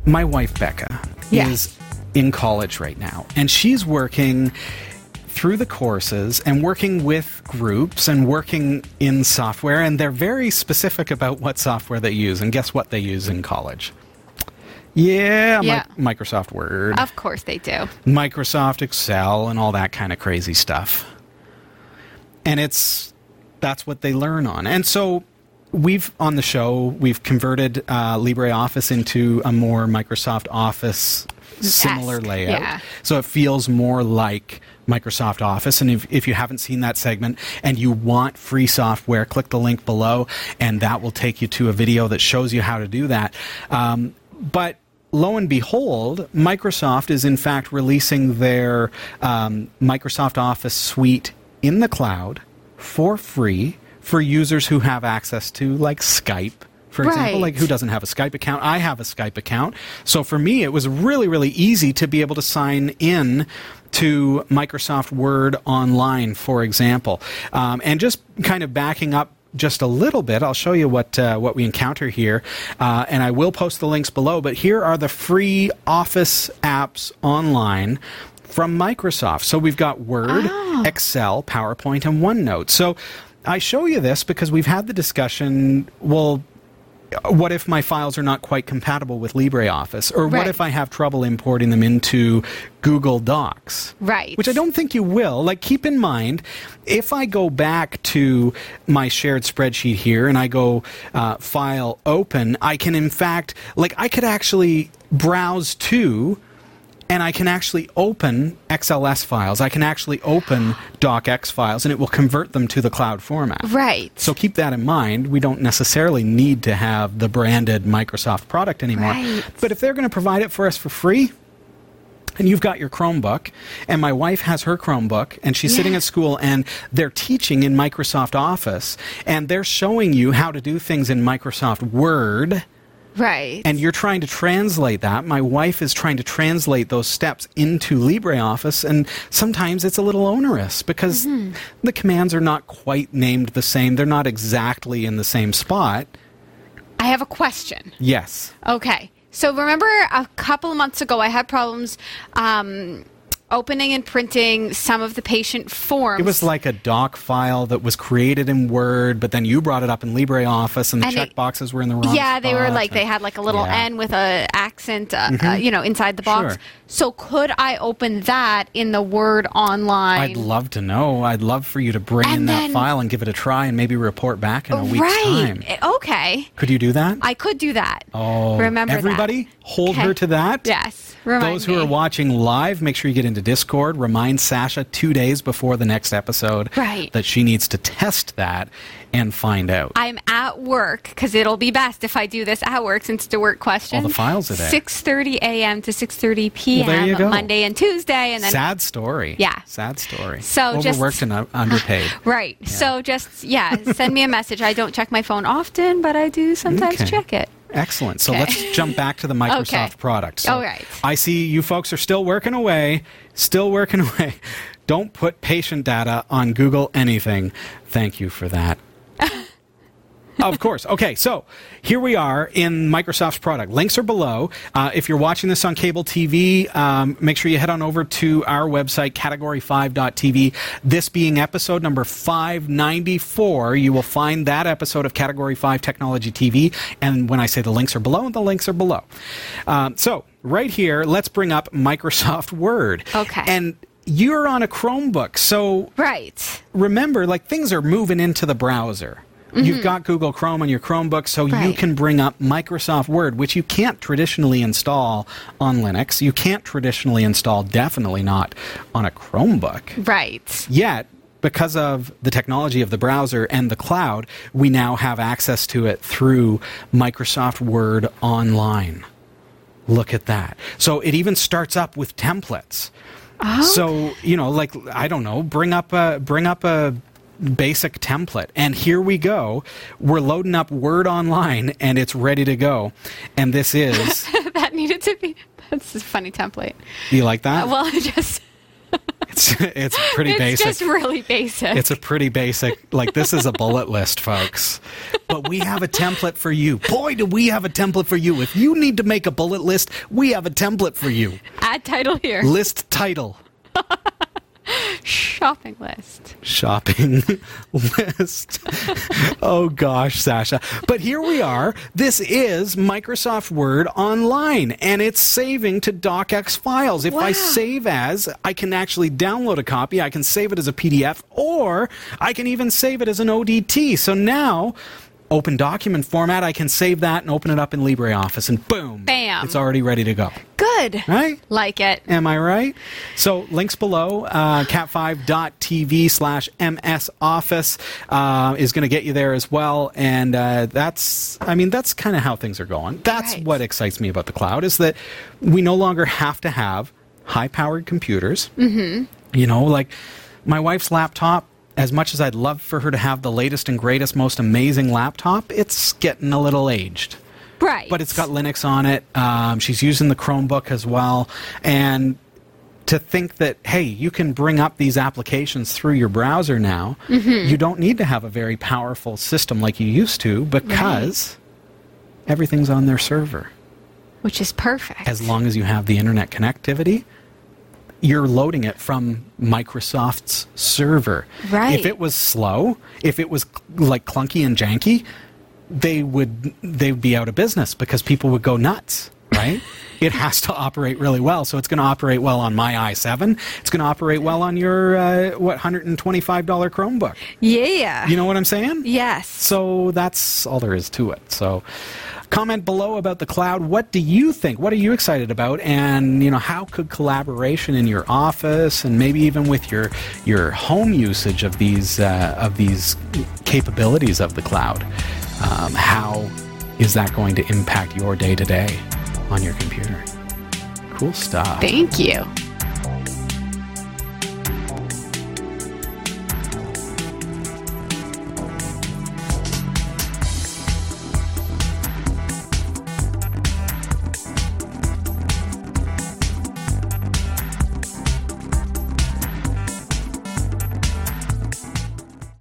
my wife, Becca, is in college right now, and she's working through the courses and working with groups and working in software, and they're very specific about what software they use. And guess what they use in college? Microsoft Word. Of course they do. Microsoft Excel and all that kind of crazy stuff. And that's what they learn on. And so on the show, we've converted LibreOffice into a more Microsoft Office similar layout. Yeah. So it feels more like Microsoft Office. And if you haven't seen that segment and you want free software, click the link below and that will take you to a video that shows you how to do that. But lo and behold, Microsoft is in fact releasing their Microsoft Office suite in the cloud for free for users who have access to, like, Skype, for example. Like, who doesn't have a Skype account? I have a Skype account. So for me, it was really, really easy to be able to sign in to Microsoft Word Online, for example. And just kind of backing up just a little bit, I'll show you what we encounter here, and I will post the links below, but here are the free Office apps online from Microsoft. So we've got Word, Excel, PowerPoint, and OneNote. So I show you this because we've had the discussion, well, what if my files are not quite compatible with LibreOffice? Or what if I have trouble importing them into Google Docs? Right. Which I don't think you will. Like, keep in mind, if I go back to my shared spreadsheet here and I go File, Open, I can in fact, like, I could actually browse to and I can actually open XLS files. I can actually open DocX files, and it will convert them to the cloud format. Right. So keep that in mind. We don't necessarily need to have the branded Microsoft product anymore. Right. But if they're going to provide it for us for free, and you've got your Chromebook, and my wife has her Chromebook, and she's sitting at school, and they're teaching in Microsoft Office, and they're showing you how to do things in Microsoft Word. Right. And you're trying to translate that. My wife is trying to translate those steps into LibreOffice, and sometimes it's a little onerous because the commands are not quite named the same. They're not exactly in the same spot. I have a question. Yes. Okay. So remember a couple of months ago I had problems opening and printing some of the patient forms. It was like a doc file that was created in Word, but then you brought it up in LibreOffice, and the checkboxes were in the wrong spot. They were like, they had like a little N with a accent, inside the box. Sure. So could I open that in the Word Online? I'd love to know. I'd love for you to bring in that file and give it a try and maybe report back in a week's time. Okay. Could you do that? I could do that. Oh, remember everybody, hold her to that. Yes. Remind Those who are watching live, make sure you get into Discord. Remind Sasha 2 days before the next episode that she needs to test that and find out. I'm at work, because it'll be best if I do this at work since it's a work question. All the files are there. 6:30 a.m. to 6:30 p.m. Well, there you go. Monday and Tuesday. And then sad story. Yeah. Sad story. So overworked and underpaid. Right. Yeah. So just, send me a message. I don't check my phone often, but I do sometimes check it. Excellent. So let's jump back to the Microsoft product. So all right. I see you folks are still working away. Don't put patient data on Google anything. Thank you for that. Of course. Okay, so here we are in Microsoft's product. Links are below. If you're watching this on cable TV, make sure you head on over to our website, category5.tv. This being episode number 594, you will find that episode of Category 5 Technology TV. And when I say the links are below, the links are below. So right here, let's bring up Microsoft Word. Okay. And you're on a Chromebook, so remember, like, things are moving into the browser. You've got Google Chrome on your Chromebook, so you can bring up Microsoft Word, which you can't traditionally install on Linux. You can't traditionally install, definitely not on a Chromebook. Right. Yet, because of the technology of the browser and the cloud, we now have access to it through Microsoft Word Online. Look at that. So it even starts up with templates. So, like, I don't know, bring up a basic template, and here we go. We're loading up Word Online, and it's ready to go. And this is that's a funny template. You like that? Well, It's pretty It's basic. just really basic. It's a pretty basic, like, this is a bullet list, folks. But we have a template for you. Boy, do we have a template for you. If you need to make a bullet list, we have a template for you. Add title here. List title. Shopping list. Shopping list. Oh gosh, Sasha. But here we are. This is Microsoft Word Online, and it's saving to docx files. If I Wow. save as, I can actually download a copy. I can save it as a PDF, or I can even save it as an ODT. So now, open document format, I can save that and open it up in LibreOffice, and boom. Bam. It's already ready to go. Good. Right? Like it. Am I right? So links below, cat5.tv/MSOffice is going to get you there as well. And that's kind of how things are going. That's Right. what excites me about the cloud, is that we no longer have to have high-powered computers. Mm-hmm. You know, like my wife's laptop, as much as I'd love for her to have the latest and greatest, most amazing laptop, it's getting a little aged. Right. But it's got Linux on it. She's using the Chromebook as well. And to think that, hey, you can bring up these applications through your browser now. Mm-hmm. You don't need to have a very powerful system like you used to, because everything's on their server. Which is perfect. As long as you have the internet connectivity, you're loading it from Microsoft's server. Right. If it was slow, if it was like clunky and janky, they'd be out of business, because people would go nuts, right? It has to operate really well. So it's going to operate well on my i7. It's going to operate well on your, $125 Chromebook. Yeah. You know what I'm saying? Yes. So that's all there is to it. So comment below about the cloud. What do you think? What are you excited about? And, how could collaboration in your office, and maybe even with your home usage of these capabilities of the cloud, how is that going to impact your day-to-day on your computer? Cool stuff. Thank you.